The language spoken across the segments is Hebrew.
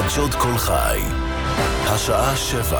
חדשות כל חי, השעה 7.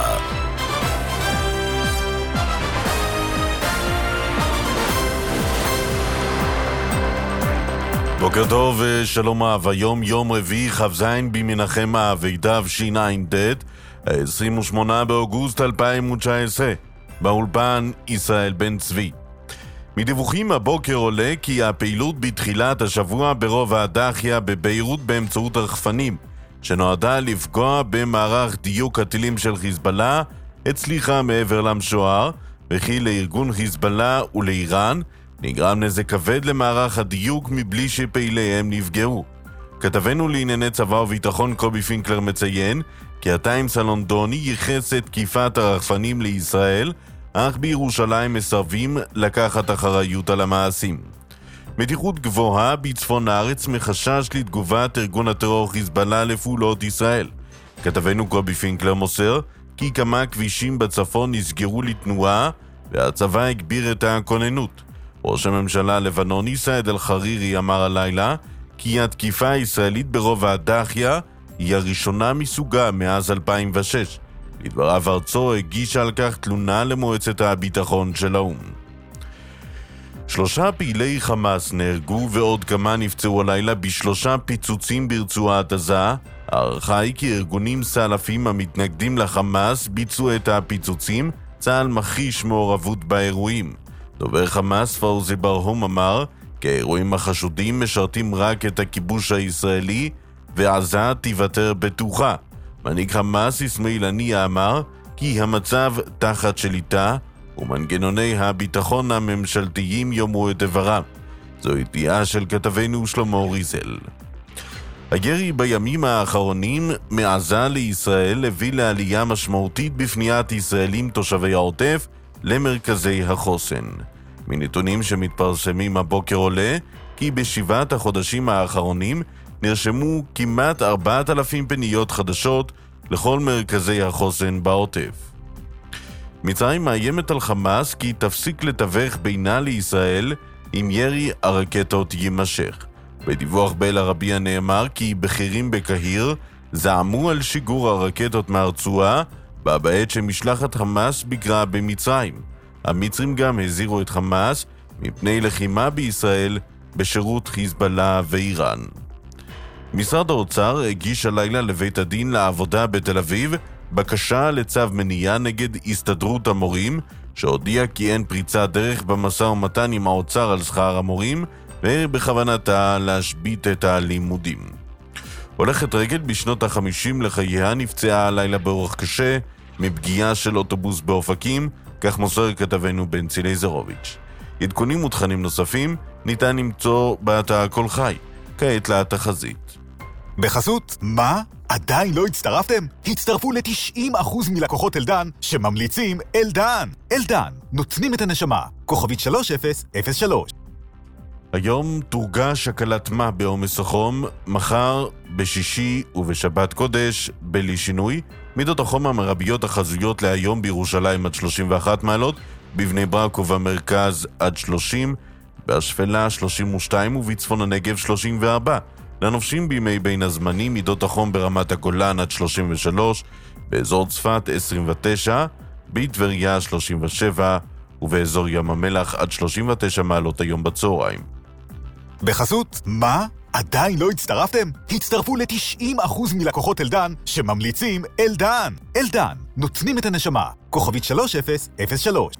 בוקר טוב ושלום אהב. היום יום רביעי כ"ז במנחם אב תשע"ד, 28 באוגוסט 2019. באולפן ישראל בן צבי. מדיווחים הבוקר עולה כי הפעילות בתחילת השבוע ברוב הדחיה בביירות באמצעות רחפנים שנועדה לפגוע במערך דיוק הטילים של חיזבאללה הצליחה מעבר למשוער, וכי לארגון חיזבאללה ולאיראן נגרם נזק כבד למערך הדיוק מבלי שפעיליהם נפגעו. כתבנו לענייני צבא וביטחון קובי פינקלר מציין כי הטיימס הלונדוני ייחס את תקיפת הרחפנים לישראל, אך בירושלים מסרבים לקחת אחריות על המעשים. מתיחות גבוהה בצפון הארץ מחשש לתגובת ארגון הטרור חיזבאללה לפעולות ישראל. כתבנו קובי פינקלר מוסר כי כמה כבישים בצפון נסגרו לתנועה והצבא הגביר את הכוננות. ראש הממשלה הלבנוני סעד אל-חרירי אמר הלילה כי התקיפה הישראלית ברובע הדחיה היא הראשונה מסוגה מאז 2006. לדבריו ארצו הגישה על כך תלונה למועצת הביטחון של האו"ם. 3 פעילי חמאס נהרגו ועוד כמה נפצעו הלילה ב3 פיצוצים ברצועת עזה. הערכה היא כי ארגונים סלפים המתנגדים לחמאס ביצעו את הפיצוצים. צה"ל מכחיש מעורבות באירועים. דובר חמאס פאוזי ברהום אמר כי האירועים החשודים משרתים רק את הכיבוש הישראלי ועזה תיוותר בטוחה. מנהיג חמאס אסמאעיל הנייה אמר כי המצב תחת שליטה ומנגנוני הביטחון הממשלתיים יאמרו את דברם. זו ידיעה של כתבנו שלמה ריזל. הירי בימים האחרונים מעזה לישראל הביא לעלייה משמעותית בפניית ישראלים תושבי העוטף למרכזי החוסן. מנתונים שמתפרסמים הבוקר עולה כי בשבעת החודשים האחרונים נרשמו כמעט 4,000 פניות חדשות לכל מרכזי החוסן בעוטף. מצרים מאיימת על חמאס כי תפסיק לתווך בינה לישראל אם ירי הרקטות יימשך. בדיווח באל-ערבייה נאמר כי בכירים בקהיר זעמו על שיגור הרקטות מהרצועה בעת שמשלחת חמאס ביקרה במצרים. המצרים גם הזהירו את חמאס מפני לחימה בישראל בשירות חיזבאללה ואיראן. משרד האוצר הגיש הלילה לבית הדין לעבודה בתל אביב בקשה לצו מניעה נגד הסתדרות המורים, שהודיע כי אין פריצת דרך במשא ומתן עם האוצר על שכר המורים ובכוונתה להשבית את הלימודים. הולכת רגל בשנות ה-50 לחייה נפצעה הלילה באורח קשה מפגיעה של אוטובוס באופקים, כך מוסר כתבנו בנצי לייזרוביץ'. עדכונים ותכנים נוספים ניתן למצוא באתר כל חי. כעת לתחזית. בחסות, מה? עדיין לא הצטרפתם? הצטרפו ל-90% מלקוחות אלדן שממליצים אלדן. אלדן, נותנים את הנשמה. כוכבית 3003. היום תורגש הקלת מה בעומס החום, מחר בשישי ובשבת קודש בלי שינוי. מידות החום המרביות החזויות להיום בירושלים עד 31 מעלות, בבני ברק ובמרכז עד 30, בשפלה 32 ובצפון הנגב 34. לנופשים בימי בין הזמנים מידות החום ברמת הגולן עד 33, באזור צפת 29, בטבריה 37 ובאזור ים המלח עד 39 מעלות היום בצהריים. בחסות, מה? עדיין לא הצטרפתם? הצטרפו ל-90% מלקוחות אלדן שממליצים אלדן. אלדן, נותנים את הנשמה. כוכבית 3003.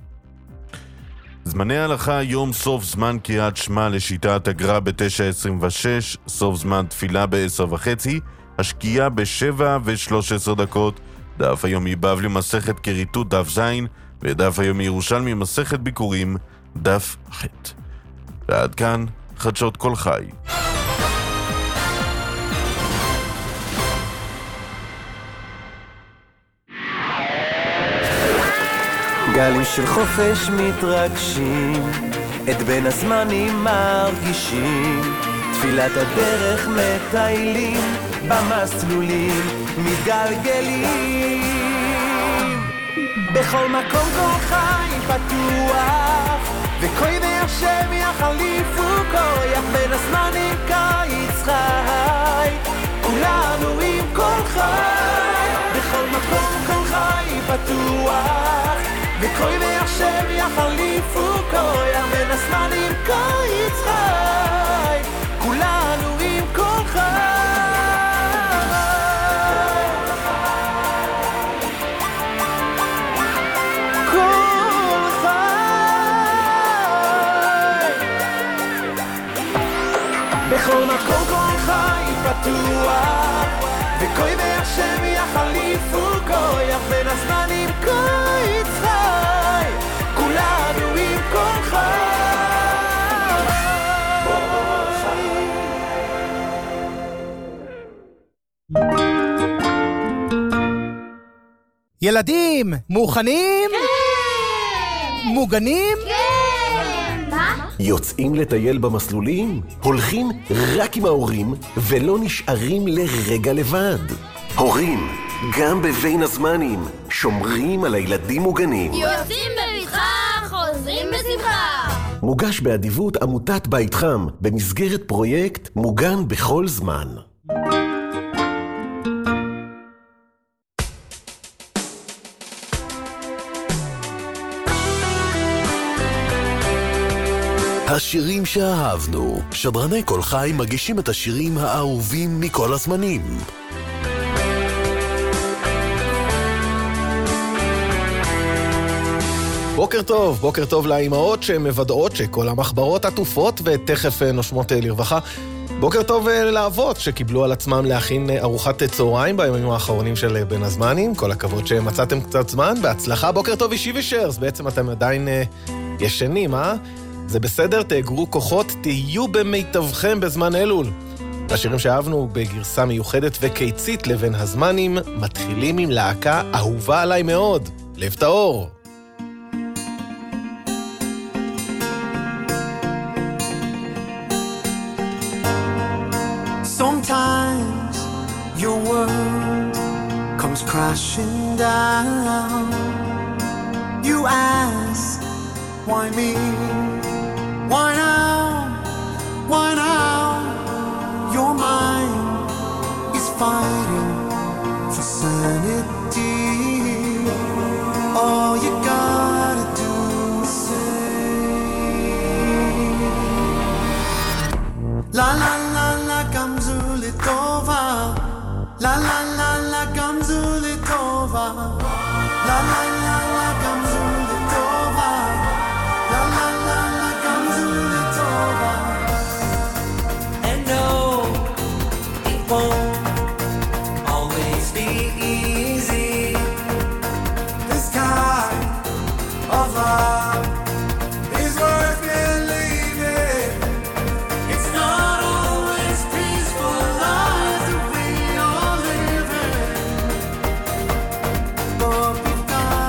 זמני ההלכה היום: סוף זמן קריאת שמע לשיטת הגר"א ב-9:26, סוף זמן תפילה ב-10:30, השקיעה ב-7:13, דף היומי בבלי מסכת כריתות דף ז' ודף היומי ירושלמי מסכת ביקורים דף ח'. ועד כאן חדשות כל חי. גלים של חופש מתרגשים, את בין הזמנים מרגישים, תפילת הדרך מטיילים, במסלולים מתגלגלים. בכל מקום כל חי פתוח, וקוי והשם יחליפו כוח, בין הזמנים קיץ חי, כולנו עם כל חי. השם יחליפו כוח בין הזמנים כה יצחק כולנו עם כל חי בכל מקום כל חי פתוח וכוי והשם יחליפו כוח בין הזמנים כה יצחק כולנו עם כל חי ילדים, מוכנים? כן! מוגנים? כן! מה? יוצאים לטייל במסלולים? הולכים רק עם ההורים ולא נשארים לרגע לבד. הורים, גם בבין הזמנים, שומרים על הילדים מוגנים. יוצאים בבטחה, חוזרים בשמחה. מוגש באדיבות עמותת בית חם במסגרת פרויקט מוגן בכל זמן. השירים שאהבנו. שדרני כל חי מגישים את השירים האהובים מכל הזמנים. בוקר טוב לאימהות שמוודאות שכל המחברות עטופות ותכף נושמות לרווחה. בוקר טוב לאבות שקיבלו על עצמם להכין ארוחת צהריים בימים האחרונים של בין הזמנים. כל הכבוד שמצאתם קצת זמן, בהצלחה. בוקר טוב אישי ושרס, בעצם אתם עדיין ישנים, זה בסדר, תאגרו כוחות, תהיו במיטבכם בזמן אלול. השירים שאהבנו בגרסה מיוחדת וקיצית לבין הזמנים, מתחילים עם להקה אהובה עליי מאוד, לב טהור. Sometimes your world comes crashing down. You ask, why me? Why now? Why now? Your mind is fighting for sanity. All you gotta do is say la la la la gamzu litova. La la la la gamzu litova. La la la la gamzu litova. La la la la gamzu litova. And no, it won't always be easy. This kind of love is worth believing. It's not always peaceful lives that we all live in, but we've got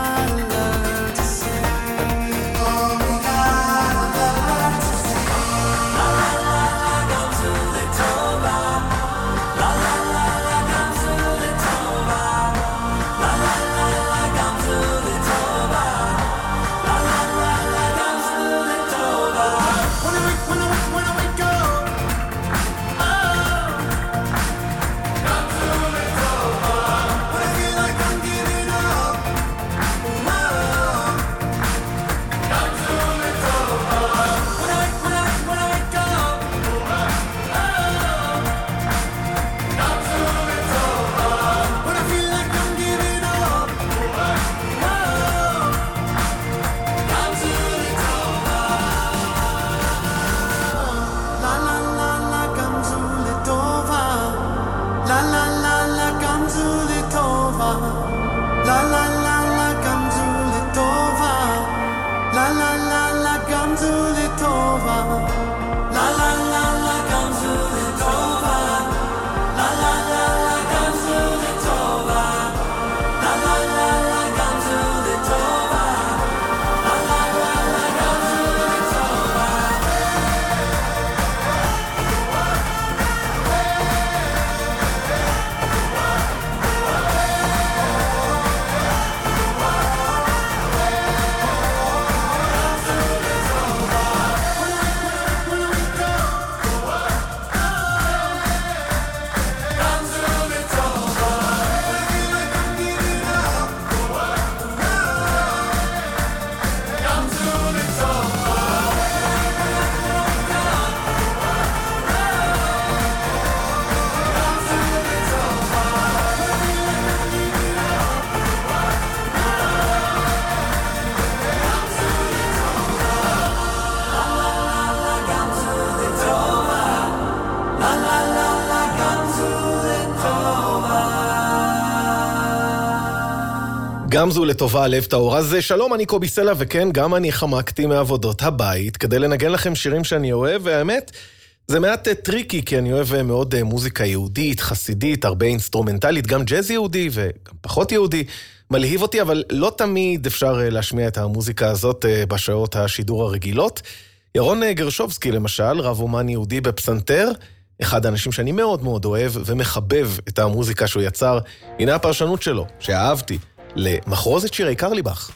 גם זו לטובה לב טהור. אז שלום, אני קובי סלע, וכן, גם אני חמקתי מעבודות הבית כדי לנגן לכם שירים שאני אוהב, והאמת, זה מעט טריקי, כי אני אוהב מאוד מוזיקה יהודית, חסידית, הרבה אינסטרומנטלית, גם ג'אז יהודי וגם פחות יהודי. מלהיב אותי, אבל לא תמיד אפשר להשמיע את המוזיקה הזאת בשעות השידור הרגילות. ירון גרשובסקי, למשל, רב אומן יהודי בפסנתר, אחד האנשים שאני מאוד מאוד אוהב ומחבב את המוזיקה שהוא יצר. הנה הפרשנות שלו, שאהבתי, למחרוזת שירי קרליבך.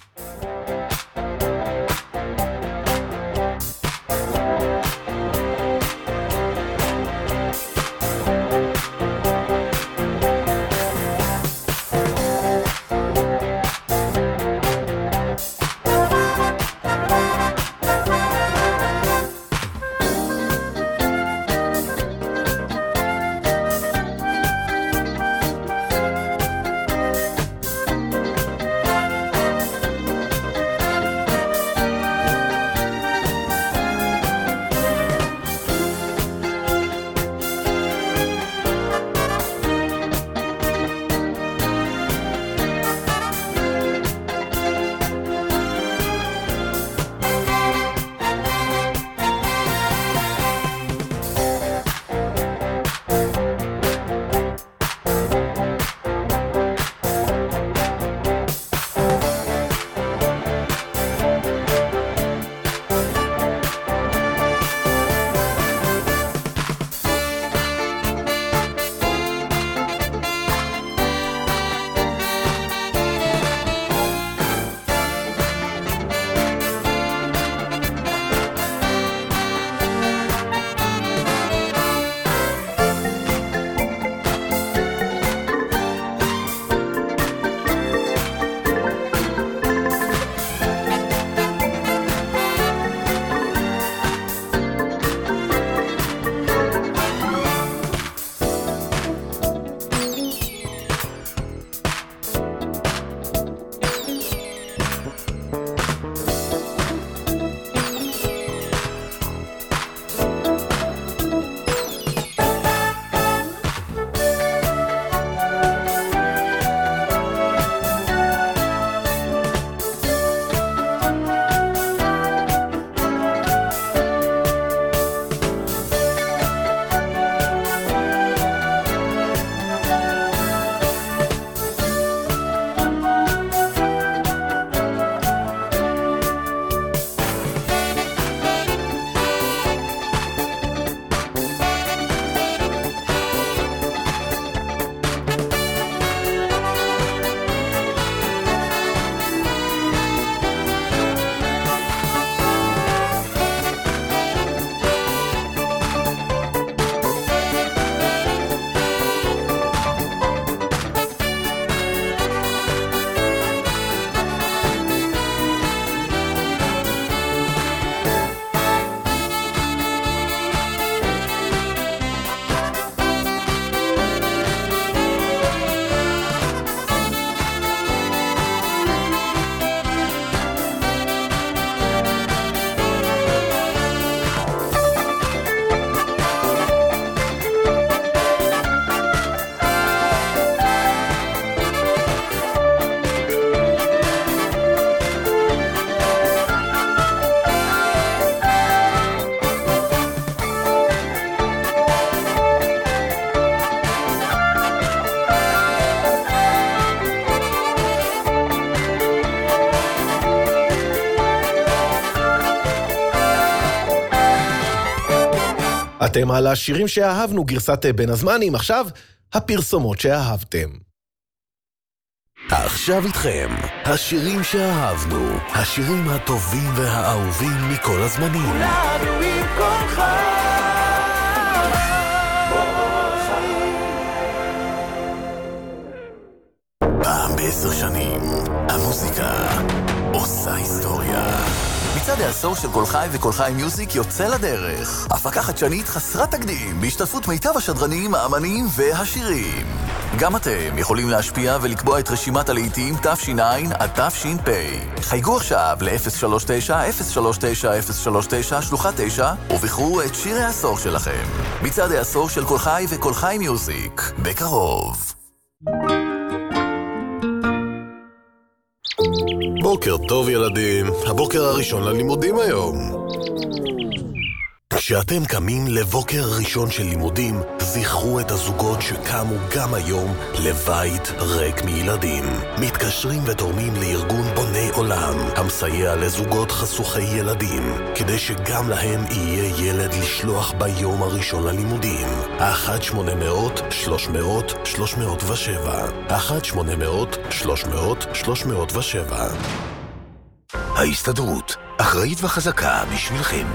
אתם על השירים שאהבנו, גרסת בין הזמנים. עכשיו, הפרסומות שאהבתם. עכשיו איתכם, השירים שאהבנו, השירים הטובים והאהובים מכל הזמנים. כולנו עם כל פעם ב10 שנים, המוזיקה עושה היסטוריה. מצעד העשור של כל חי וכל חי מיוזיק יוצא לדרך. הפקה חדשנית חסרת תקדים, בהשתתפות מיטב השדרנים, האמנים והשירים. גם אתם יכולים להשפיע ולקבוע את רשימת הלהיטים תש"ע עד תש"פ. חייגו עכשיו ל-039-039-039 שלוחה 9 ובחרו את שיר העשור שלכם. מצעד העשור של כל חי וכל חי מיוזיק, בקרוב. בוקר טוב ילדים, הבוקר הראשון ללימודים היום. כשאתם קמים לבוקר ראשון של לימודים, זכרו את הזוגות שקמו גם היום לבית ריק מילדים. מתקשרים ותורמים לארגון בוני עולם, המסייע לזוגות חשוכי ילדים, כדי שגם להם יהיה ילד לשלוח ביום הראשון ללימודים. 1-800-300-307 1-800-300-307. ההסתדרות, אחראית וחזקה בשבילכם.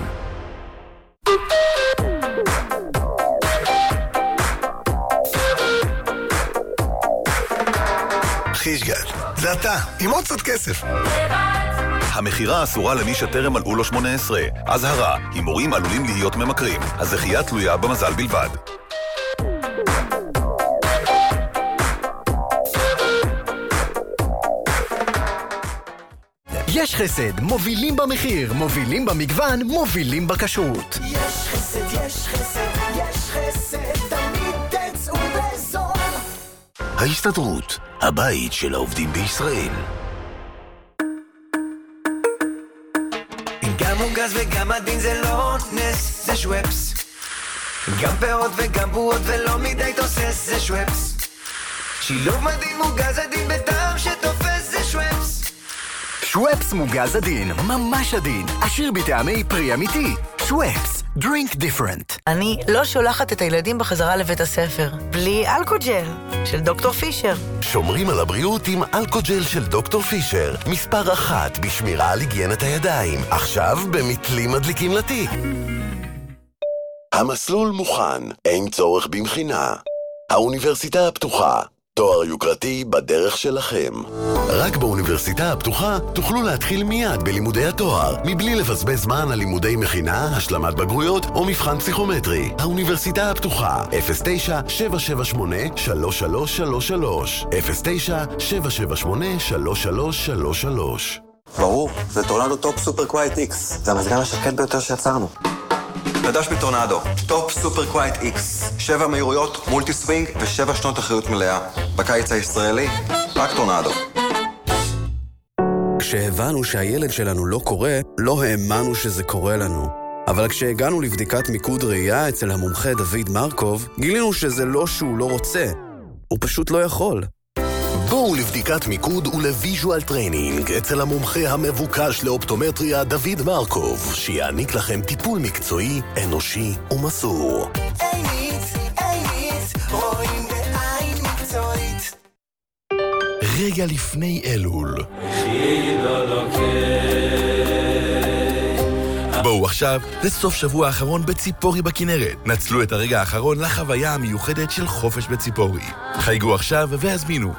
חישגל, זה אתה, עם עוד קצת כסף. המחירה אסורה למי שטרם מלאו לו 18. אזהרה, הימורים עלולים להיות ממכרים. הזכייה תלויה במזל בלבד. יש חסד, מובילים במחיר, מובילים במגוון, מובילים בכשרות. יש חסד, יש חסד, יש חסד, תמיד תצאו בזול. ההסתדרות, הבית של העובדים בישראל. גם מוגז וגם עדין זה לא נס, זה שוואפס. גם פירות וגם בועות ולא מדי תוסס, זה שוואפס. שילוב מדהים מוגז עדין בטעם שתופס, זה שוואפס. שוואפס מוגז עדין, ממש עדין, עשיר בטעמי פרי אמיתי. שוואפס, drink different. אני לא שולחת את הילדים בחזרה לבית הספר, בלי אלכוג'ל של דוקטור פישר. שומרים על הבריאות עם אלכוג'ל של דוקטור פישר, מספר 1 בשמירה על היגיינת הידיים, עכשיו במתלים מדליקים לתיק. המסלול מוכן, אין צורך במכינה. האוניברסיטה הפתוחה, תואר יוקרתי בדרך שלכם. רק באוניברסיטה הפתוחה תוכלו להתחיל מיד בלימודי התואר, מבלי לבזבז זמן על לימודי מכינה, השלמת בגרויות או מבחן פסיכומטרי. האוניברסיטה הפתוחה, 09-778-3333 09-778-3333. ברור, זה טורנדו טופ סופר קווייט איקס. זה המזגן השקט ביותר שיצרנו. חדש בטורנדו, טופ סופר קווייט איקס. 7 מהירויות, מולטי סווינג ו7 שנות אחריות מלאה. בקיץ הישראלי, רק טורנדו. כשהבנו שהילד שלנו לא קורא, לא האמנו שזה קורה לנו. אבל כשהגענו לבדיקת מיקוד ראייה אצל המומחה דוד מרקוב, גילינו שזה לא שהוא לא רוצה, הוא פשוט לא יכול. בואו לבדיקת מיקוד ולוויז'ואל טריינינג אצל המומחה המבוקש לאופטומטריה דוד מרקוב, שיעניק לכם טיפול מקצועי, אנושי ומסור. עינית, רואים בעין מקצועית. רגע לפני אלול. בואו עכשיו לסוף שבוע האחרון בציפורי בכנרת. נצלו את הרגע האחרון לחוויה המיוחדת של חופש בציפורי. חייגו עכשיו והזמינו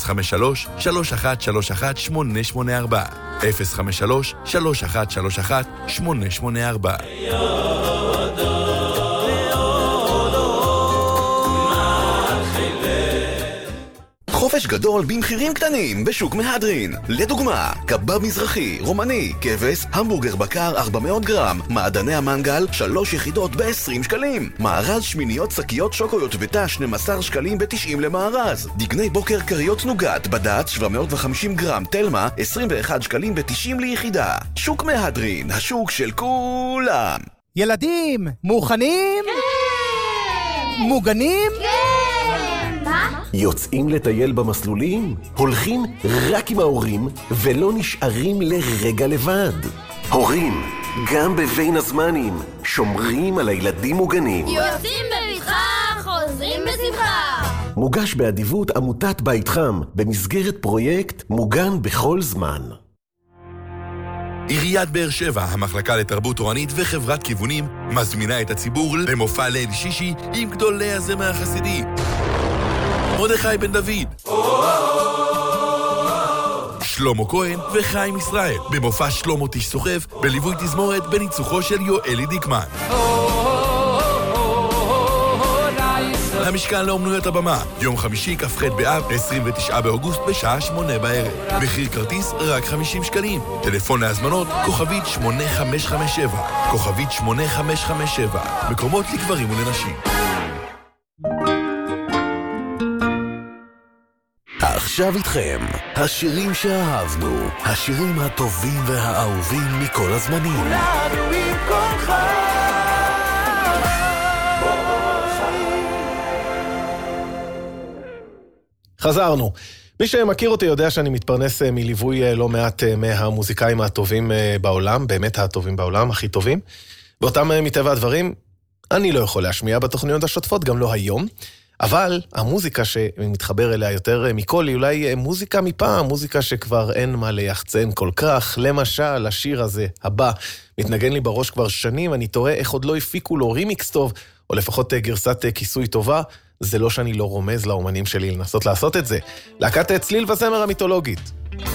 053-3131-884 053-3131-884. חופש גדול במחירים קטנים בשוק מהדרין. לדוגמה, קבב מזרחי, רומני, כבש, המבורגר בקר 400 גרם, מעדני המנגל 3 יחידות ב-20 שקלים. מארז שמיניות שקיות שוקולד בתא 12 שקלים ב-90 למארז. דגני בוקר קריות נוגת בד"ץ 750 גרם תלמה 21 שקלים ב-90 ליחידה. שוק מהדרין, השוק של כולם. ילדים, מוכנים? כן! מוגנים? כן! מה? יוצאים לטייל במסלולים? הולכים רק עם ההורים ולא נשארים לרגע לבד. הורים, גם בבין הזמנים, שומרים על הילדים מוגנים. יוצאים בבטחה, חוזרים בשמחה. מוגש באדיבות עמותת בית חם במסגרת פרויקט מוגן בכל זמן. עיריית באר שבע, המחלקה לתרבות תורנית וחברת כיוונים, מזמינה את הציבור למופע ליל שישי עם גדולי הזמר החסידי. מרדכי בן דוד, שלמה כהן וחיים ישראל, במופע שלמה תיש סוחב, בליווי תזמורת בניצוחו של יואלי דיקמן. המשכן לאומנויות הבמה, יום חמישי כ"ח באב, 29 באוגוסט בשעה 8 בערב. מחיר כרטיס רק 50 שקלים. טלפון להזמנות, כוכבית 8557. כוכבית 8557. מקומות לגברים ולנשים. עכשיו איתכם, השירים שאהבנו, השירים הטובים והאהובים מכל הזמנים. כולנו עם כל חי. חזרנו. מי שמכיר אותי יודע שאני מתפרנס מליווי לא מעט מהמוזיקאים הטובים בעולם, באמת הטובים בעולם, הכי טובים. ואותם מטבע הדברים, אני לא יכול להשמיע בתוכניות השוטפות, גם לא היום. אבל המוזיקה שמתחבר אליה יותר מכל היא אולי מוזיקה מפעם, מוזיקה שכבר אין מה ליחצן כל כך. למשל, השיר הזה, הבא, מתנגן לי בראש כבר שנים, אני תוהה איך עוד לא הפיקו לו רימיקס טוב, או לפחות גרסת כיסוי טובה. זה לא שאני לא רומז לאומנים שלי לנסות לעשות את זה. להקת צליל וזמר המיתולוגית.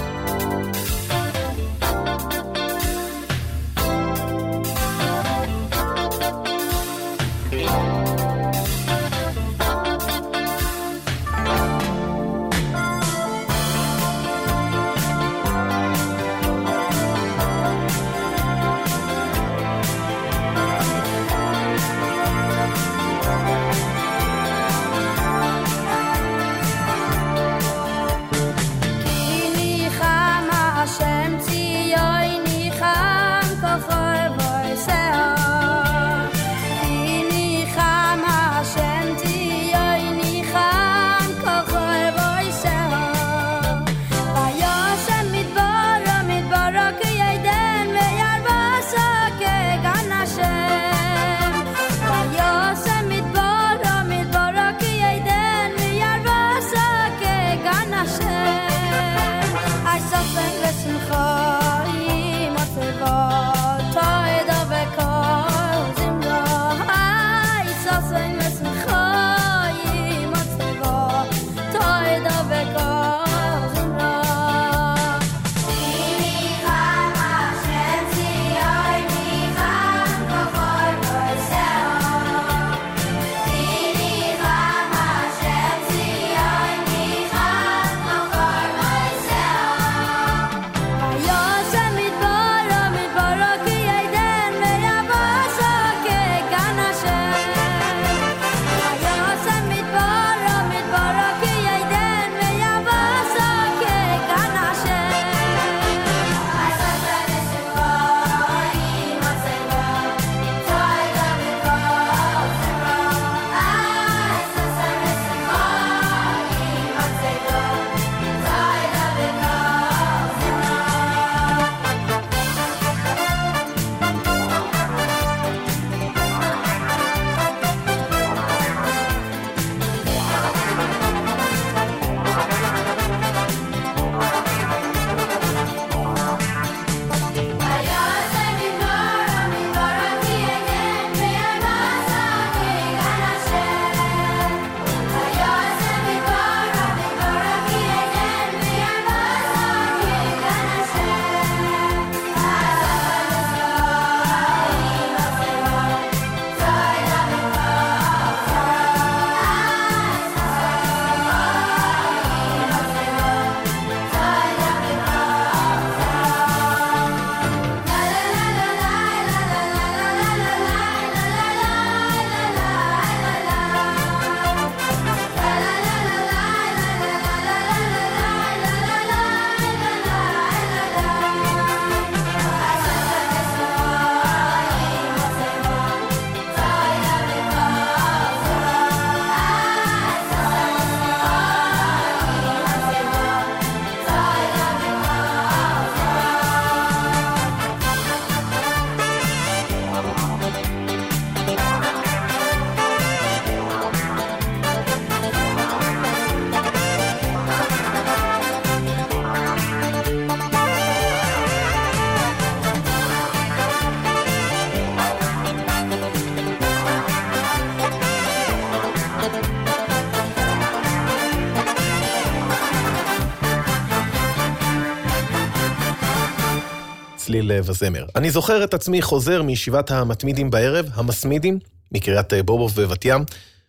צליל וזמר. אני זוכר את עצמי חוזר מישיבת המתמידים בערב, המסמידים, מקריית בובוב בבת ים,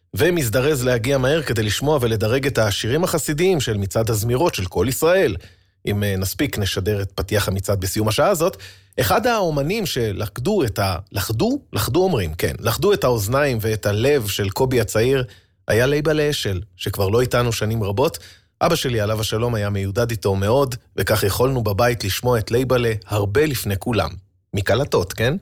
ומזדרז להגיע מהר כדי לשמוע ולדרג את השירים החסידיים של מצעד הזמירות של כל ישראל. אם נספיק נשדר את פתיח המצעד בסיום השעה הזאת. אחד האומנים שלכדו את לכדו את האוזניים ואת הלב של קובי הצעיר, היה לייבל אשל, שכבר לא איתנו שנים רבות, אבא שלי עליו השלום היה מיודד איתו מאוד, וכך יכולנו בבית לשמוע את לייבלה הרבה לפני כולם. מקלטות, כן?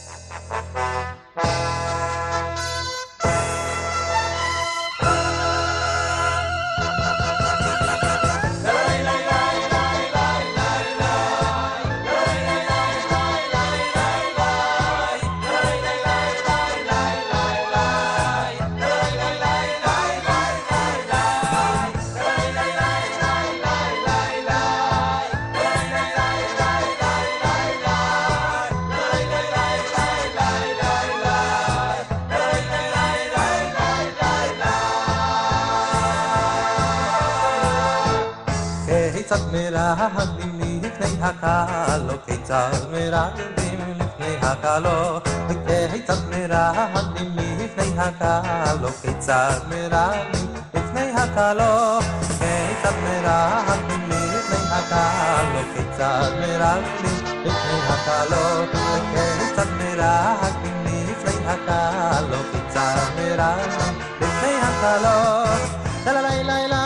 מרעדים לפני הקלו, כיצד מרעדים לפני הקלו, וכיצד מרעדים לפני הקלו, כיצד מרעדים לפני הקלו, כיצד מרעדים לפני הקלו, כיצד מרעדים לפני הקלו, וכיצד מרעדים לפני הקלו, כיצד מרעדים לפני הקלו, לה לה לה לה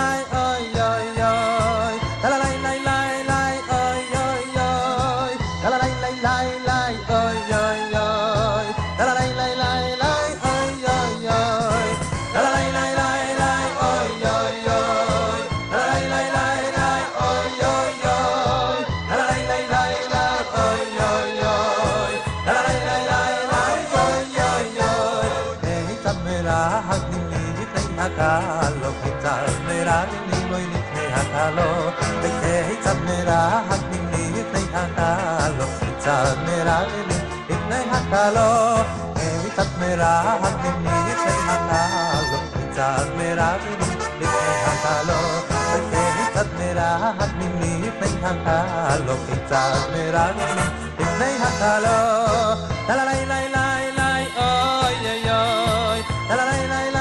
וכיצד מרעדים לפני הקלו, כיצד מרעדים לפני הקלו, כיצד מרעדים לפני הקלו, כיצד מרעדים לפני הקלו, וכיצד מרעדים לפני הקלו, כיצד מרעדים לפני הקלו, לה לה לה לה לה אוי אוי אוי, לה לה לה לה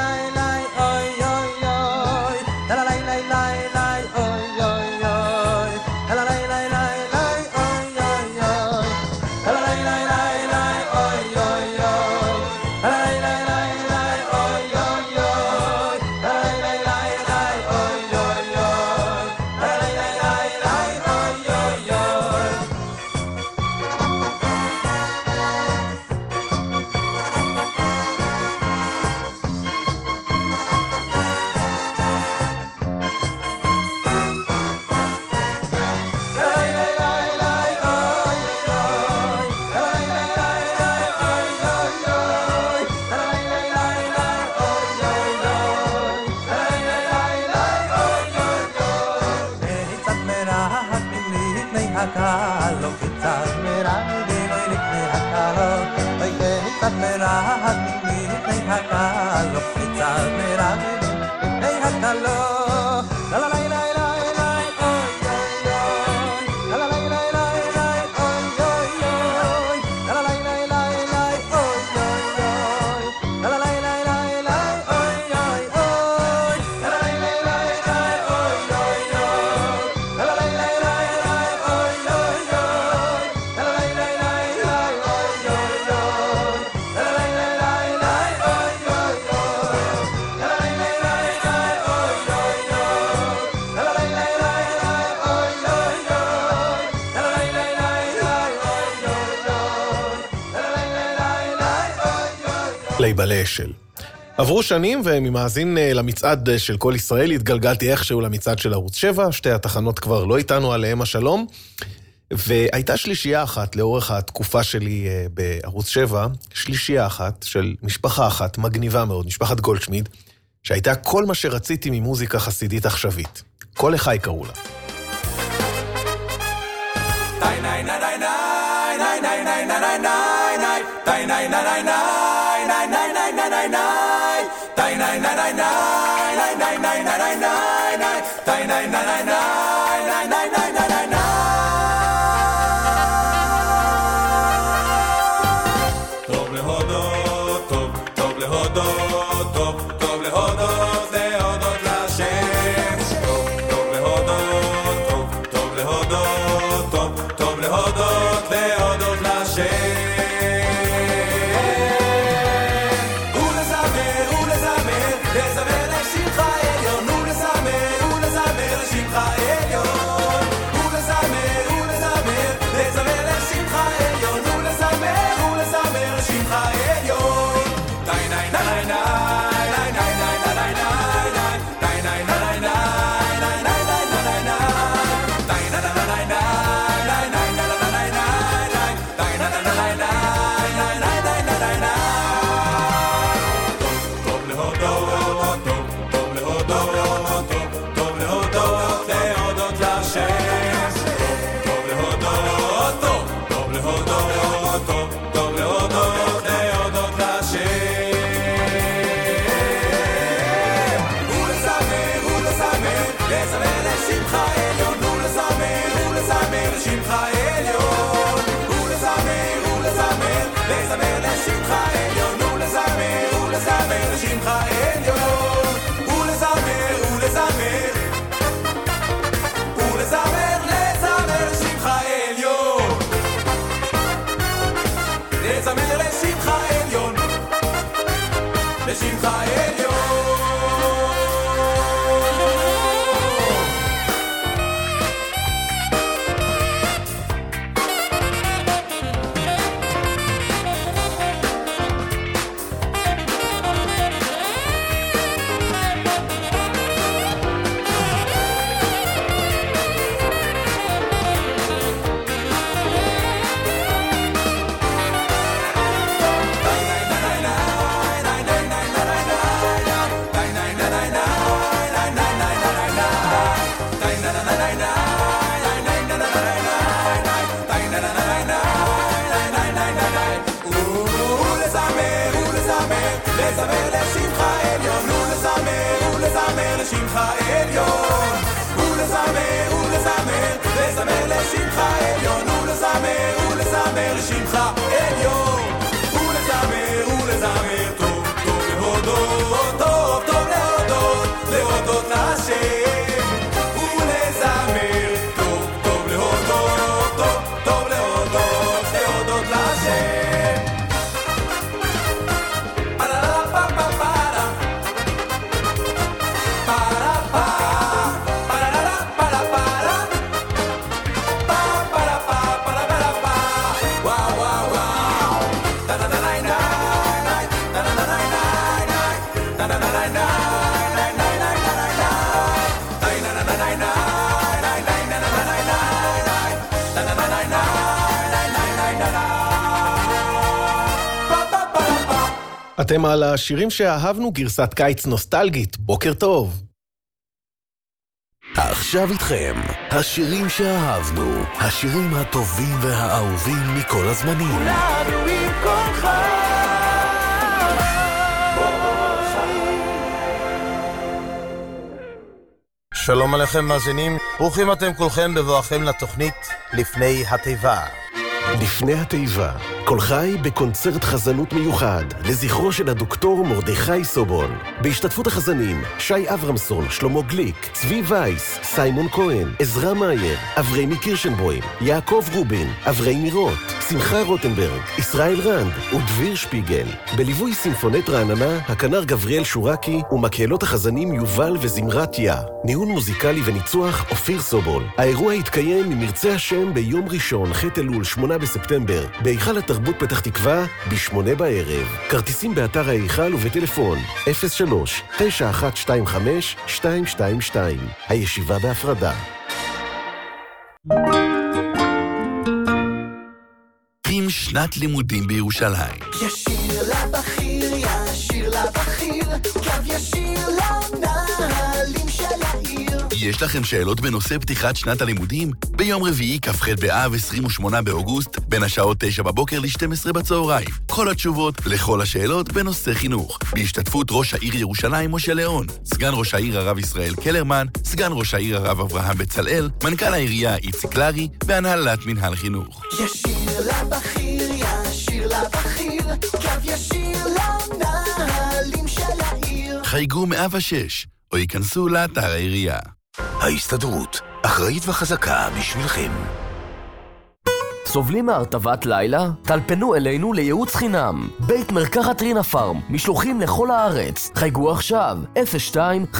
לייבלה אשל. עברו שנים וממאזין למצעד של כל ישראל התגלגלתי איכשהו למצעד של ערוץ 7, שתי התחנות כבר לא איתנו עליהם השלום, והייתה שלישייה אחת לאורך התקופה שלי בערוץ 7, שלישייה אחת של משפחה אחת מגניבה מאוד, משפחת גולדשמיד, שהייתה כל מה שרציתי ממוזיקה חסידית עכשווית. כל אחי קראו לה. ולזמר לשמך עליון ולזמר לשמחה עליון, ולזמר, לזמר לשמחה עליון, ולזמר לשמחה עליון, ולזמר טוב, טוב להודות, טוב, טוב להודות, להודות להשם, ולזמר טוב, טוב להודות, טוב, טוב להודות, להודות להשם. אתם על השירים שאהבנו, גרסת קיץ נוסטלגית. בוקר טוב. עכשיו איתכם, השירים שאהבנו, השירים הטובים והאהובים מכל הזמנים. כולנו עם כל חי. שלום עליכם מאזינים, ברוכים אתם כולכם בבואכם לתוכנית לפני התיבה. לפני התיבה, כל חי בקונצרט חזנות מיוחד לזכרו של הדוקטור מרדכי סובול. בהשתתפות החזנים שי אברמסון, שלמה גליק, צבי וייס, סיימון כהן, עזרא מאייר, אברמי קירשנבוים, יעקב רובין, אברמי מירות, שמחה רוטנברג, ישראל רנד ודביר שפיגל. בליווי סימפונט רעננה, הכנר גבריאל שורקי ומקהלות החזנים יובל וזמרת יא. ניהול מוזיקלי וניצוח אופיר סובול. האירוע יתקיים ממרצה השם ביום ראשון, ח' אלול 8 בספטמבר, בהיכל התרבות פתח תקווה ב8 בערב. כרטיסים באתר ההיכל ובטלפון 03-9125-222. הישיבה בהפרדה. עם שנת לימודים בירושלים. ישיר לבחיר, ישיר לבחיר, קו ישיר למנהלים של העיר. יש לכם שאלות בנושא פתיחת שנת הלימודים? ביום רביעי, כ"ח באב, 28 באוגוסט, בין השעות 9 בבוקר ל-12 בצהריים. כל התשובות לכל השאלות בנושא חינוך. בהשתתפות ראש העיר ירושלים משה ליאון, סגן ראש העיר הרב ישראל קלרמן, סגן ראש העיר הרב אברהם בצלאל, מנכ"ל העירייה איציק לרי, והנהלת מנהל חינוך. ישיר לבחיר, ישיר לבחיר, קו ישיר למנהלים של העיר. חייגו 106, או ייכנסו לאתר העירייה. ההסתדרות, אחראית וחזקה בשבילכם. סובלים מהרטבת לילה? טלפנו אלינו לייעוץ חינם. בית מרקחת רינה פארם, משלוחים לכל הארץ. חייגו עכשיו, 02-538-3788,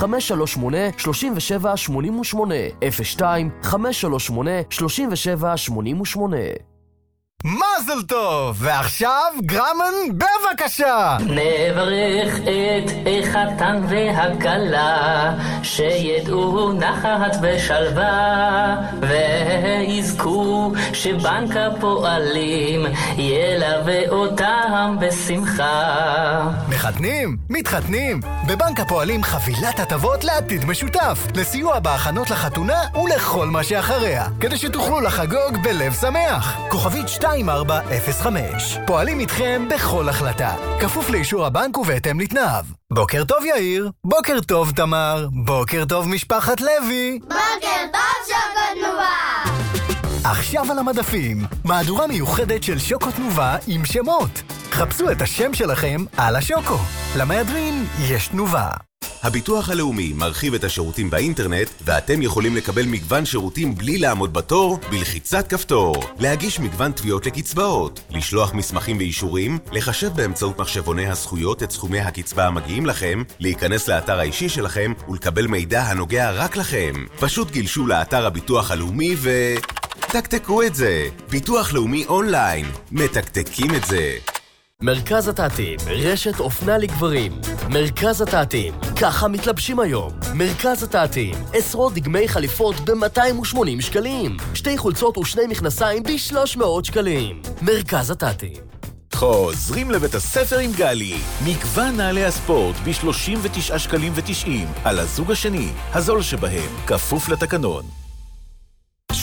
02-538-3788. מזל טוב! ועכשיו גרמן בבקשה! נברך את החתן והכלה, שידעו נחת ושלווה, ויזכו שבנק הפועלים ילווה אותם בשמחה. מחתנים? מתחתנים! בבנק הפועלים חבילת הטבות לעתיד משותף, לסיוע בהכנות לחתונה ולכל מה שאחריה, כדי שתוכלו לחגוג בלב שמח. כוכבית 2405. פועלים איתכם בכל החלטה. כפוף לאישור הבנק ובהתאם לתנאיו. בוקר טוב יאיר, בוקר טוב תמר, בוקר טוב משפחת לוי. בוקר טוב שוקו תנובה. עכשיו על המדפים, מהדורה מיוחדת של שוקו תנובה עם שמות. חפשו את השם שלכם על השוקו. למהדרין יש תנובה. הביטוח הלאומי מרחיב את השירותים באינטרנט, ואתם יכולים לקבל מגוון שירותים בלי לעמוד בתור, בלחיצת כפתור. להגיש מגוון תביעות לקצבאות, לשלוח מסמכים ואישורים, לחשב באמצעות מחשבוני הזכויות את סכומי הקצבה המגיעים לכם, להיכנס לאתר האישי שלכם ולקבל מידע הנוגע רק לכם. פשוט גלשו לאתר הביטוח הלאומי תקתקו את זה. ביטוח לאומי אונליין. מתקתקים את זה. מרכז התעתים, רשת אופנה לגברים. מרכז התעתים, ככה מתלבשים היום. מרכז התעתים, עשרות דגמי חליפות ב-280 שקלים. 2 חולצות ו2 מכנסיים ב-300 שקלים. מרכז התעתים. חוזרים לבית הספר עם גלי. מגוון נעלי הספורט ב-39 שקלים ו90 על הזוג השני, הזול שבהם, כפוף לתקנון.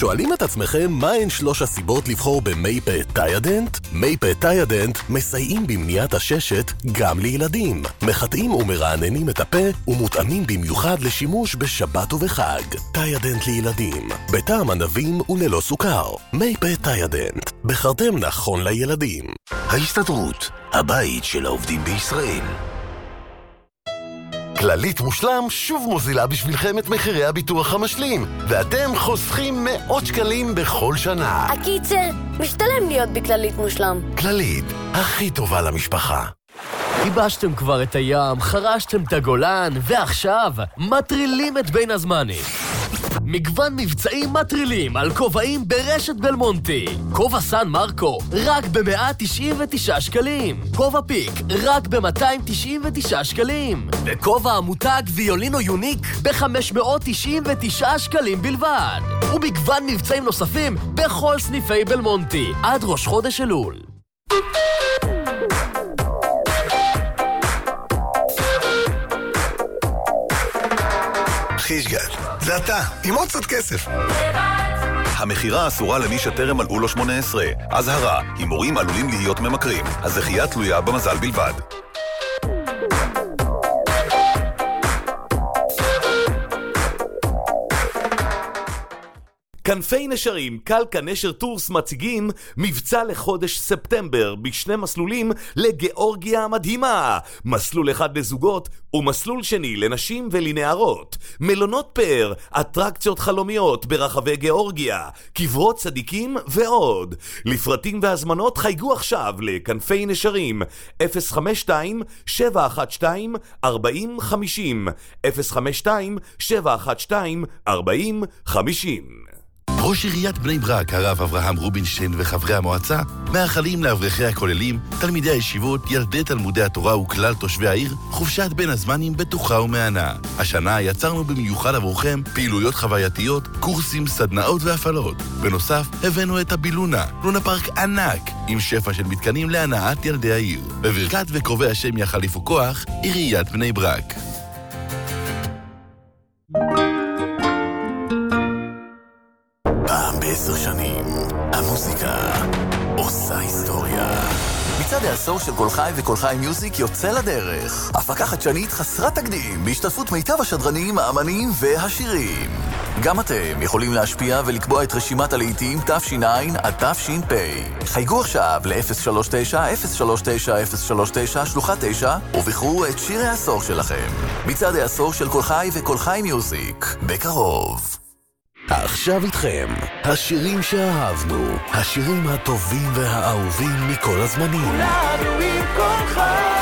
שואלים את עצמכם מהן 3 הסיבות לבחור במייפה טיידנט? מייפה טיידנט מסייעים במניעת הששת גם לילדים. מחטאים ומרעננים את הפה ומותאמים במיוחד לשימוש בשבת ובחג. טיידנט לילדים, בטעם ענבים וללא סוכר. מייפה טיידנט, בחרתם נכון לילדים. ההסתדרות, הבית של העובדים בישראל. כללית מושלם שוב מוזילה בשבילכם את מחירי הביטוח המשלים, ואתם חוסכים מאות שקלים בכל שנה. הקיצר, משתלם להיות בכללית מושלם. כללית, הכי טובה למשפחה. ייבשתם כבר את הים, חרשתם את הגולן, ועכשיו מטרילים את בין הזמנים. מגוון מבצעים מטרילים על כובעים ברשת בלמונטי. כובע סן מרקו, רק ב-199 שקלים. כובע פיק, רק ב-299 שקלים. וכובע המותג ויולינו יוניק, ב-599 שקלים בלבד. ומגוון מבצעים נוספים בכל סניפי בלמונטי, עד ראש חודש אלול. חישגל, זה אתה, עם עוד קצת כסף. המחירה אסורה למי שטרם מלאו לו 18. אזהרה, הימורים עלולים להיות ממכרים. הזכייה תלויה במזל בלבד. כנפי נשרים, קלקה נשר טורס מציגים מבצע לחודש ספטמבר בשני מסלולים לגיאורגיה המדהימה. מסלול אחד לזוגות ומסלול שני לנשים ולנערות. מלונות פאר, אטרקציות חלומיות ברחבי גיאורגיה, קברות צדיקים ועוד. לפרטים והזמנות חייגו עכשיו לכנפי נשרים 052-712-4050 052-712-4050. ראש עיריית בני ברק, הרב אברהם רובינשטיין וחברי המועצה מאחלים לאברכי הכוללים, תלמידי הישיבות, ילדי תלמודי התורה וכלל תושבי העיר חופשת בין הזמנים בטוחה ומענה. השנה יצרנו במיוחד עבורכם פעילויות חווייתיות, קורסים, סדנאות והפעלות. בנוסף, הבאנו את הבילונה, לונה פארק ענק עם שפע של מתקנים להנאת ילדי העיר. בברכת וקרובי השם יחליפו כוח, עיריית בני ברק. פעם ב10 שנים, המוזיקה עושה היסטוריה. מצעד העשור של כל חי וכל חי מיוזיק יוצא לדרך. הפקה חדשנית חסרת תקדים, בהשתתפות מיטב השדרנים, האמנים והשירים. גם אתם יכולים להשפיע ולקבוע את רשימת הלהיטים תש"ע עד תש"פ. חייגו עכשיו ל-039-039-039 שלוחה 9 ובחרו את שיר העשור שלכם. מצעד העשור של כל חי וכל חי מיוזיק, בקרוב. עכשיו איתכם, השירים שאהבנו, השירים הטובים והאהובים מכל הזמנים. כולנו עם כל חי.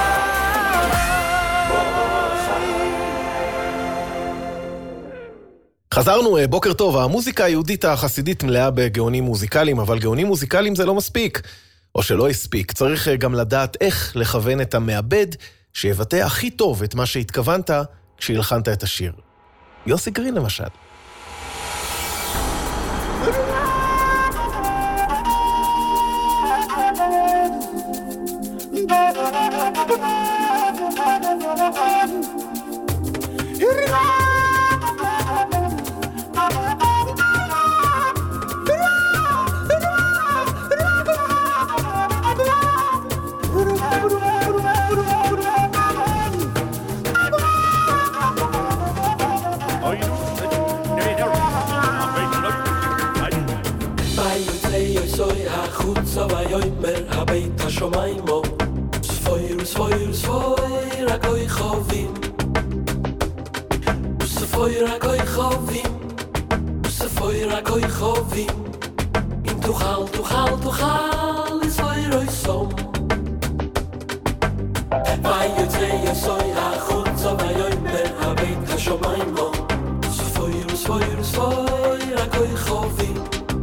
חזרנו, בוקר טוב. המוזיקה היהודית החסידית מלאה בגאונים מוזיקליים, אבל גאונים מוזיקליים זה לא מספיק, או שלא הספיק. צריך גם לדעת איך לכוון את המעבד שיבטא הכי טוב את מה שהתכוונת כשהלחנת את השיר. יוסי גרין למשל. הבית השומעים בו ספויר ספויר ספויר הכוי חובים ספויר הכוי חובים ספויר הכוי חובים אם תוכל תוכל תוכל לספויר אוי סום ויוצא יסוי החוצה ויומר הבית השומעים בו ספויר ספויר ספויר הכוי חובים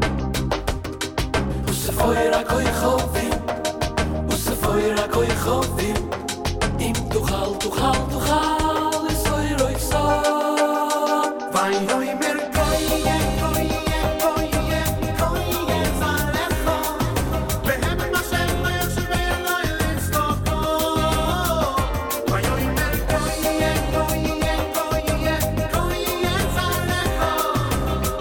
ספויר הכוי חובים וספויר הכוי חובים אם תוכל תוכל תוכל לספויר אוי סום ויוי מרקוי יקוי יקוי יקוי יזרחו והם השם וישבר לא לצטופו ויוי מרקוי יקוי יקוי יקוי יזרחו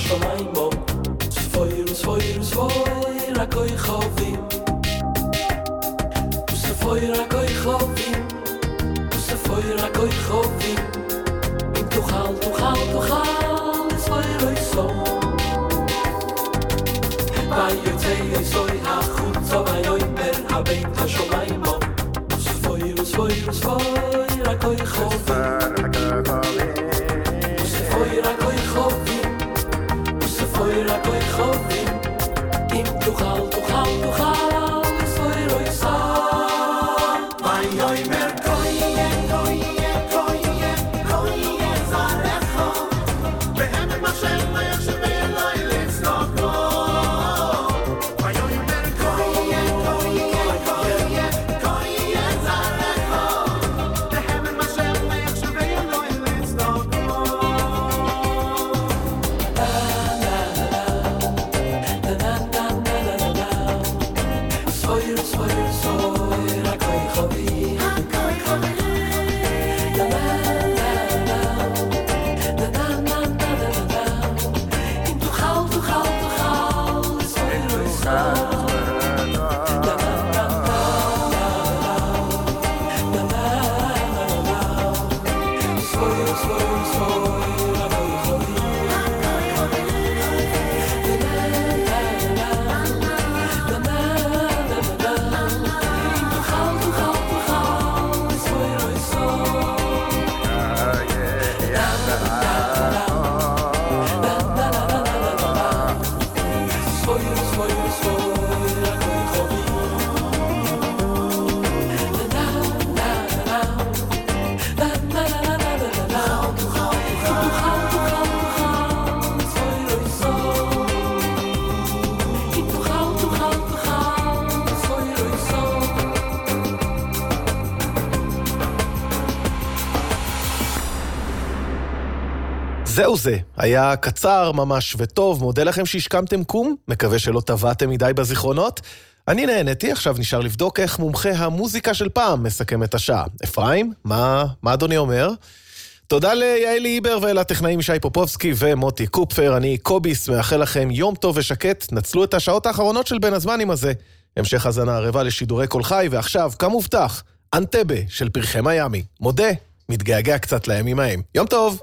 השמיימו ספויר וספויר וספויר הכוי חובים וספויר הכוי חובים וספויר הכוי חובים אם תוכל תוכל תוכל לספויר איסו ויוצא איסוי החוצה ויאמר הבית השמיימו ספויר וספויר וספויר הכוי חובים וספויר הכוי חובים וספויר הכוי חובים אם תוכל תוכל תוכל לספויר איסן ויאמר קויה קויה קויה קויה זרחו והם משל לא יחשב אלוהי לצנוקו ויאמר קויה קויה קויה קויה זרחו והם משל לא יחשב אלוהי לצנוקו ספויר ספויר ספויר הכוי חובים אם תוכל תוכל תוכל לספויר איסן ספויר ספויר ספויר הכוי חובים זהו זה, היה קצר ממש וטוב, מודה לכם שהשכמתם קום, מקווה שלא טבעתם מדי בזיכרונות. אני נהניתי, עכשיו נשאר לבדוק איך מומחה המוזיקה של פעם מסכם את השעה. אפרים, מה אדוני אומר? תודה ליעלי איבר ולטכנאים שי פופובסקי ומוטי קופפר, אני קוביס, מאחל לכם יום טוב ושקט, נצלו את השעות האחרונות של בין הזמנים הזה. המשך הזנה ערבה לשידורי כל חי, ועכשיו, כמובטח, אנטבה של פרחי מיאמי. מודה, מתגעגע קצת לימים ההם. יום טוב!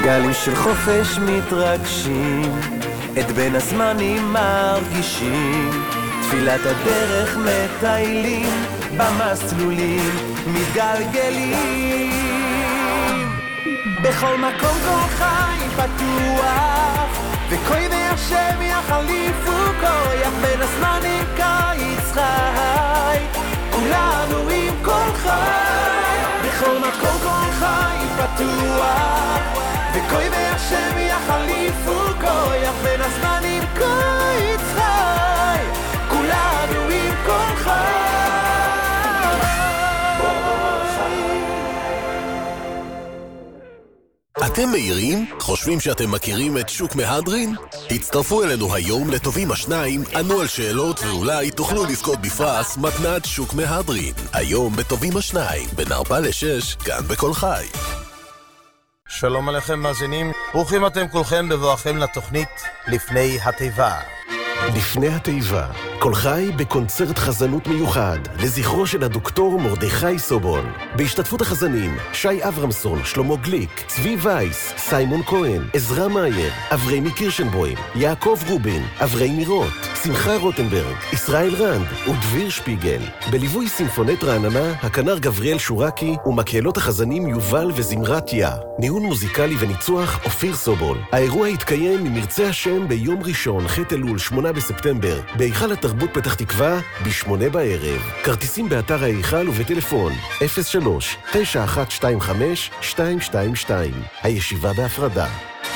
גלים של חופש מתרגשים, את בין הזמנים מרגישים, תפילת הדרך מטיילים, במסלולים מתגלגלים. בכל מקום כל חי פתוח, וכל השם יחליפו כוח, בין הזמנים קיץ חי, כולנו עם כל חי. בכל מקום כל חי פתוח, וכל השם יחליפו כוח, בין הזמנים קיץ חי, כולנו עם כל חי. אתם מהירים? חושבים שאתם מכירים את שוק מהדרין? הצטרפו אלינו היום לטובים השניים, ענו על שאלות ואולי תוכלו לזכות בפרס מתנת שוק מהדרין. היום בטובים השניים, בין 4 ל-6, כאן בכל חי. שלום עליכם מאזינים, ברוכים אתם כולכם בבואכם לתוכנית לפני התיבה. לפני התיבה, כל חי בקונצרט חזנות מיוחד לזכרו של הדוקטור מרדכי סובול, בהשתתפות החזנים שי אברמסון, שלמה גליק, צבי וייס, סיימון כהן, עזרא מאייר, אברמי קירשנבוים, יעקב רובין, אברי מירות, שמחה רוטנברג, ישראל רנד ודביר שפיגל, בליווי סימפונט רעננה, הכנר גבריאל שורקי ומקהלות החזנים יובל וזמרת יא. ניהול מוזיקלי וניצוח אופיר סובול. האירוע התקיים ממרצה השם ביום ראשון ח' אלול 8 בספטמבר בהיכל התרבות פתח תקווה ב8 בערב. כרטיסים באתר ההיכל ובטלפון 03-9125-222. הישיבה בהפרדה.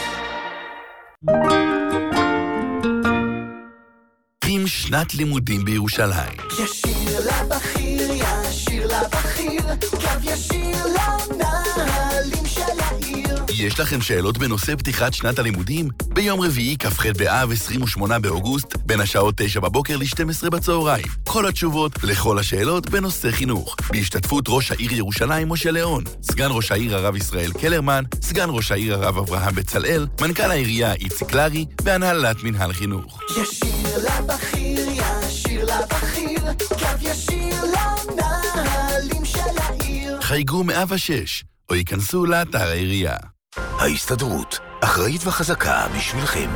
עם שנת לימודים בירושלים. ישיר לבחיר, ישיר לבחיר, קו ישיר למנהלים של העיר. יש לכם שאלות בנושא פתיחת שנת הלימודים? ביום רביעי, כ"ח באב, 28 באוגוסט, בין השעות 9 בבוקר ל-12 בצהריים. כל התשובות לכל השאלות בנושא חינוך. בהשתתפות ראש העיר ירושלים משה ליאון, סגן ראש העיר הרב ישראל קלרמן, סגן ראש העיר הרב אברהם בצלאל, מנכ"ל העירייה איציק לרי, והנהלת מנהל חינוך. ישיר לבחיר, ישיר לבחיר, קו ישיר למנהלים של העיר. חייגו 106, או ייכנסו לאתר העירייה. ההסתדרות, אחראית וחזקה בשבילכם.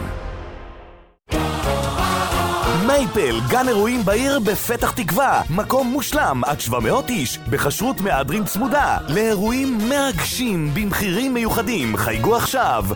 מייפל, גן אירועים בעיר בפתח תקווה. מקום מושלם, עד 700 איש, בחשרות מהדרין צמודה. לאירועים מרגשים, במחירים מיוחדים. חייגו עכשיו,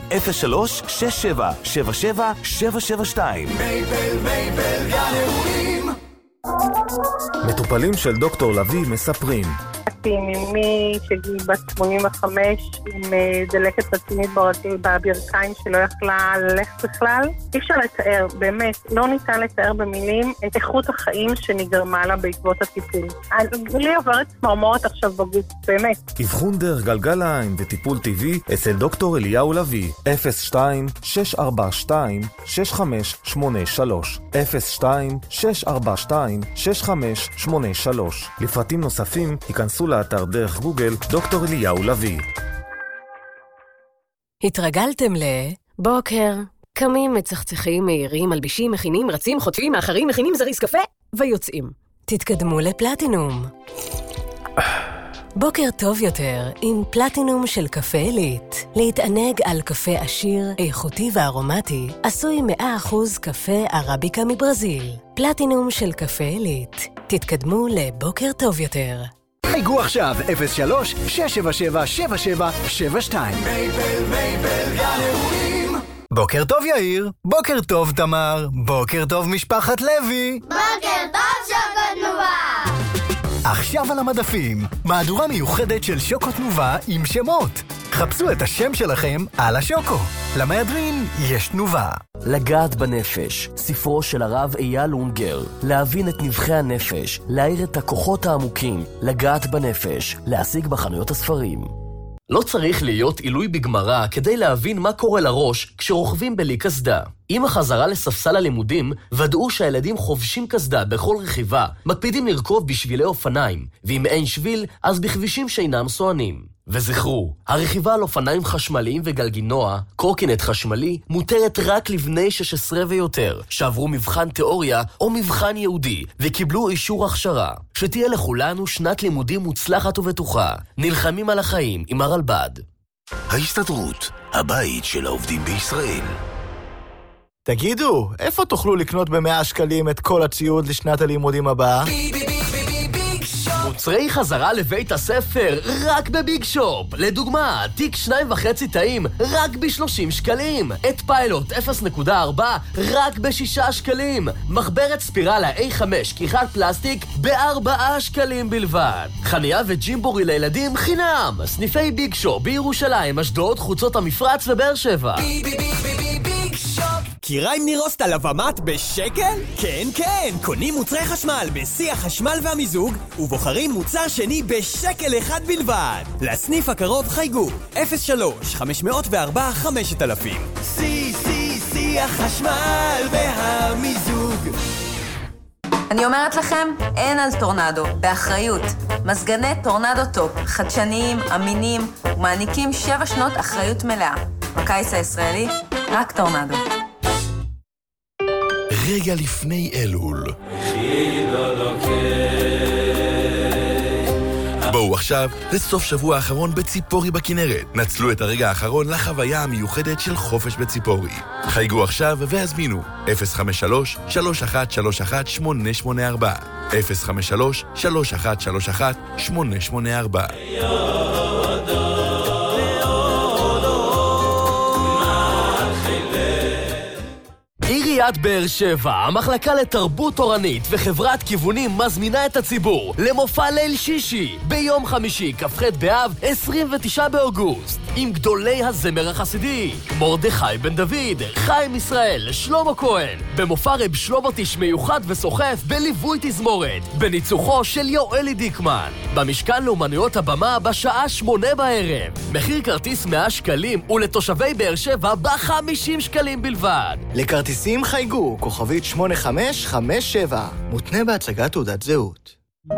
03-6777-772. מייפל, גן אירועים. מטופלים של דוקטור לוי מספרים. ממי שגיל בת 85 עם דלקת רצינית בברכיים שלא יכלה ללכת בכלל. אי אפשר לתאר, באמת, לא ניתן לתאר במילים את איכות החיים שנגרמה לה בעקבות הטיפול. לי עוברת צמרמורת עכשיו בגוף, באמת. אבחון דרך גלגל העין וטיפול טבעי אצל דוקטור אליהו לוי, 02-642-6583, 02-642-6583. לפרטים נוספים היכנסו לאתר דרך גוגל דוקטור אליהו לוי. התרגלתם בוקר, קמים, מצחצחים, מהירים, מלבישים, מכינים, רצים, חוטפים, מאחרים, מכינים זריס קפה ויוצאים. תתקדמו לפלטינום. בוקר טוב יותר עם פלטינום של קפה עילית. להתענג על קפה עשיר, איכותי וארומטי, עשוי 100% קפה ערביקה מברזיל. פלטינום של קפה עילית. תתקדמו לבוקר טוב יותר. חייגו עכשיו 03-677-7772. מייפל, גן אירועים. בוקר טוב יאיר, בוקר טוב תמר, בוקר טוב משפחת לוי. בוקר טוב שוקו-תנובה. עכשיו על המדפים, מהדורה מיוחדת של שוקו-תנובה עם שמות. חפשו את השם שלכם על השוקו. למהדרין יש תנובה. לגעת בנפש, ספרו של הרב אייל אונגר. להבין את נבחי הנפש, להאיר את הכוחות העמוקים, לגעת בנפש, להשיג בחנויות הספרים. לא צריך להיות עילוי בגמרא כדי להבין מה קורה לראש כשרוכבים בלי קסדה. עם החזרה לספסל הלימודים, ודאו שהילדים חובשים קסדה בכל רכיבה, מקפידים לרכוב בשבילי אופניים, ואם אין שביל, אז בכבישים שאינם סוענים. וזכרו, הרכיבה על אופניים חשמליים וגלגינוע, קורקינט חשמלי, מותרת רק לבני 16 ויותר, שעברו מבחן תיאוריה או מבחן יהודי, וקיבלו אישור הכשרה. שתהיה לכולנו שנת לימודים מוצלחת ובטוחה. נלחמים על החיים עם הרלב"ד. ההסתדרות, הבית של העובדים בישראל. תגידו, איפה תוכלו לקנות ב100 שקלים את כל הציוד לשנת הלימודים הבאה? מוצרי חזרה לבית הספר רק בביג שופ. לדוגמה, תיק 2.5 תאים רק ב30 שקלים. את פיילוט 0.4 רק ב6 שקלים. מחברת ספירלה A5 כריכת פלסטיק ב4 שקלים בלבד. חניה וג'ימבורי לילדים חינם. סניפי ביג שופ בירושלים, אשדוד, חוצות המפרץ ובאר שבע. קיריים נירוסט על הבמת בשקל? כן, כן! קונים מוצרי חשמל בשיא החשמל והמיזוג ובוחרים מוצר שני בשקל אחד בלבד. לסניף הקרוב חייגו 03-504-5000. שיא החשמל והמיזוג. אני אומרת לכם, אין על טורנדו, באחריות. מזגני טורנדו טופ, חדשניים, אמינים, ומעניקים 7 שנות אחריות מלאה. בקיץ הישראלי, רק טורנדו. רגע לפני אלול. בואו עכשיו לסוף שבוע האחרון בציפורי בכנרת. נצלו את הרגע האחרון לחוויה המיוחדת של חופש בציפורי. חייגו עכשיו והזמינו 053-3131-884 053-3131-884. עיריית באר שבע, המחלקה לתרבות תורנית וחברת כיוונים מזמינה את הציבור למופע ליל שישי ביום חמישי, כ"ח באב, 29 באוגוסט, עם גדולי הזמר החסידי, מרדכי בן דוד, חיים ישראל, שלמה כהן, במופע רב שלומותיש מיוחד וסוחף בליווי תזמורת, בניצוחו של יואלי דיקמן, במשכן לאומנויות הבמה בשעה 8 בערב. מחיר כרטיס 100 שקלים ולתושבי באר שבע ב50 שקלים בלבד. לכרטיסים חייגו, כוכבית 8557, מותנה בהצגת תעודת זהות.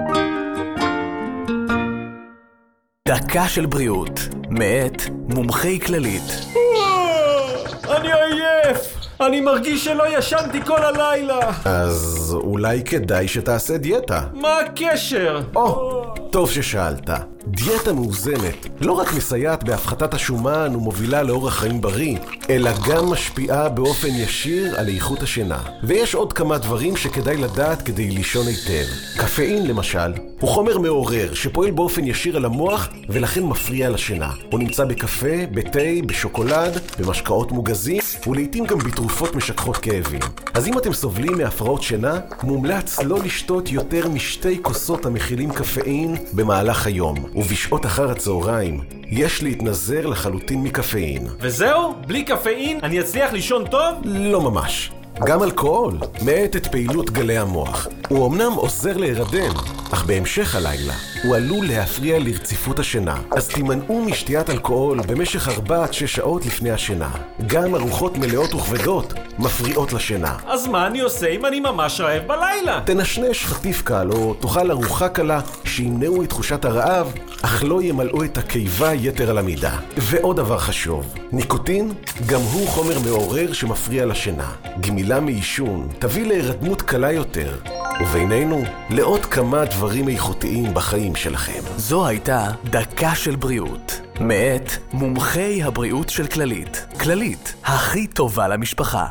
דקה של בריאות, מאת מומחי כללית. אני עייף! אני מרגיש שלא ישנתי כל הלילה. אז אולי כדאי שתעשה דיאטה. מה הקשר? טוב ששאלת. דיאטה מאוזנת לא רק מסייעת בהפחתת השומן ומובילה לאורח חיים בריא, אלא גם משפיעה באופן ישיר על איכות השינה. ויש עוד כמה דברים שכדאי לדעת כדי לישון היטב. קפאין למשל הוא חומר מעורר שפועל באופן ישיר על המוח ולכן מפריע לשינה. הוא נמצא בקפה, בתה, בשוקולד, במשקאות מוגזים ולעיתים גם בתרופות משככות כאבים. אז אם אתם סובלים מהפרעות שינה, מומלץ לא לשתות יותר מ2 כוסות המכילים קפאין במהלך היום. ובשעות אחר הצהריים יש להתנזר לחלוטין מקפאין. וזהו? בלי קפאין אני אצליח לישון טוב? לא ממש. גם אלכוהול מאט את פעילות גלי המוח. הוא אמנם עוזר להירדם, אך בהמשך הלילה הוא עלול להפריע לרציפות השינה. אז תימנעו משתיית אלכוהול במשך 4-6 שעות לפני השינה. גם ארוחות מלאות וכבדות מפריעות לשינה. אז מה אני עושה אם אני ממש רעב בלילה? תנשנש חטיף קל או תאכל ארוחה קלה שימנעו את תחושת הרעב, אך לא ימלאו את הקיבה יתר על המידה. ועוד דבר חשוב, ניקוטין גם הוא חומר מעורר שמפריע לשינה. גמילה מעישון תביא להירדמות קלה יותר, ובינינו לעוד כמה דברים איכותיים בחיים שלכם. זו הייתה דקה של בריאות, מאת מומחי הבריאות של כללית. כללית, הכי טובה למשפחה.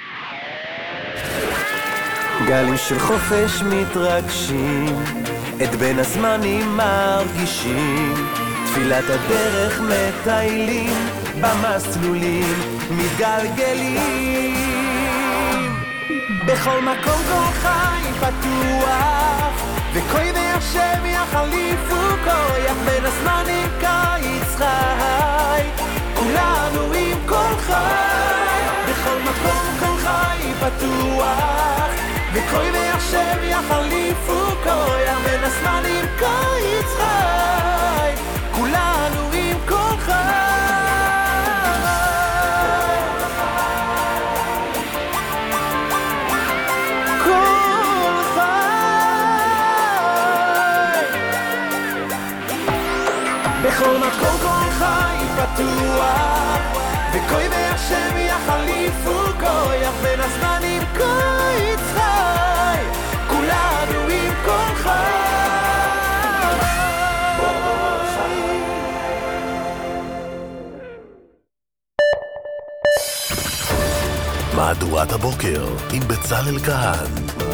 גלים של חופש מתרגשים, את בין הזמנים מרגישים, תפילת הדרך מטיילים, במסלולים מתגלגלים. בכל מקום כל חי פתוח, וכל והשם יחליפו כוח, בין הזמנים קיץ חי, כולנו עם כל חי. בכל מקום כל חי פתוח, וכל והשם יחליפו כוח, בין הזמנים קיץ חי, כולנו עם כל חי. בכל מקום כל חי פתוח, וכל והשם יחליפו כוח, בין הזמנים קיץ חי, כולנו עם כל חי. מהדורת הבוקר עם בצלאל כהן.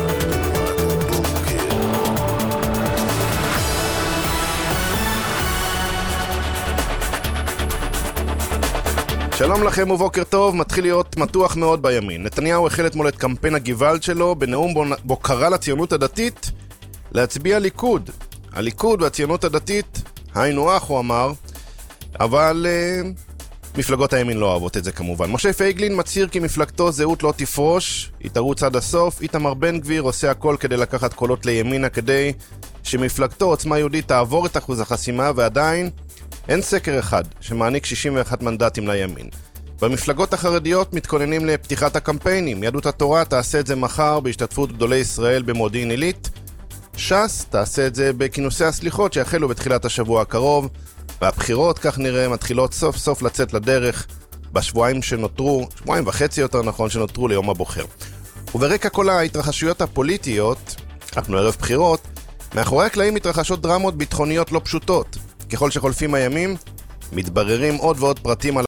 שלום לכם ובוקר טוב, מתחיל להיות מתוח מאוד בימין. נתניהו החל אתמול את קמפיין הגוואלד שלו בנאום בו קרא לציונות הדתית להצביע ליכוד. הליכוד והציונות הדתית, היינו אח, הוא אמר, אבל מפלגות הימין לא אוהבות את זה כמובן. משה פייגלין מצהיר כי מפלגתו זהות לא תפרוש, היא תרוץ עד הסוף. איתמר בן גביר עושה הכל כדי לקחת קולות לימינה, כדי שמפלגתו עוצמה יהודית תעבור את אחוז החסימה, ועדיין אין סקר אחד שמעניק 61 מנדטים לימין. במפלגות החרדיות מתכוננים לפתיחת הקמפיינים. יהדות התורה תעשה את זה מחר בהשתתפות גדולי ישראל במודיעין עילית. ש"ס תעשה את זה בכינוסי הסליחות שיחלו בתחילת השבוע הקרוב. והבחירות, כך נראה, מתחילות סוף סוף לצאת לדרך בשבועיים שנותרו, שבועיים וחצי יותר נכון, שנותרו ליום הבוחר. וברקע כל ההתרחשויות הפוליטיות, אנחנו ערב בחירות, מאחורי הקלעים מתרחשות דרמות ביטחוניות לא פשוטות. ככל שחולפים הימים, מתבררים עוד ועוד פרטים על